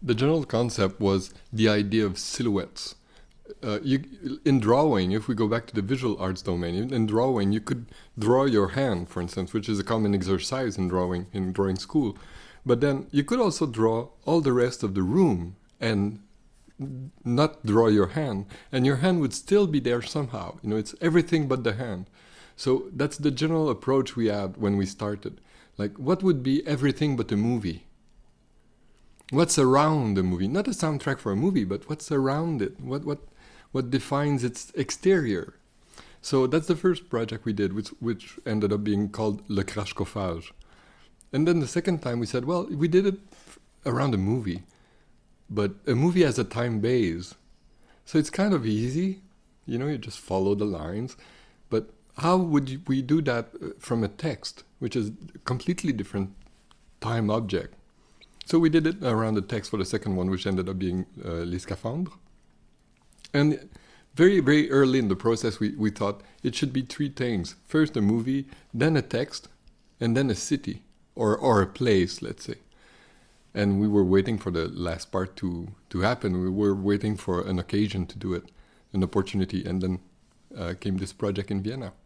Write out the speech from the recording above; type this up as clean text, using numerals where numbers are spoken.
The general concept was the idea of silhouettes. In drawing, if we go back to the visual arts domain, in drawing, you could draw your hand, for instance, which is a common exercise in drawing school. But then you could also draw all the rest of the room and not draw your hand, and your hand would still be there somehow. It's everything but the hand. So that's the general approach we had when we started. Like, what would be everything but a movie? What's around the movie? Not a soundtrack for a movie, but what's around it? What defines its exterior? So that's the first project we did, which ended up being called Le Crashcophage. And then the second time we said, well, we did it around a movie, but a movie has a time base. So it's kind of easy, you just follow the lines. But how would we do that from a text, which is a completely different time object? So we did it around the text for the second one, which ended up being Les Scaphandres. And very, very early in the process, we thought it should be three things. First a movie, then a text, and then a city, or a place, let's say. And we were waiting for the last part to happen. We were waiting for an occasion to do it, an opportunity, and then came this project in Vienna.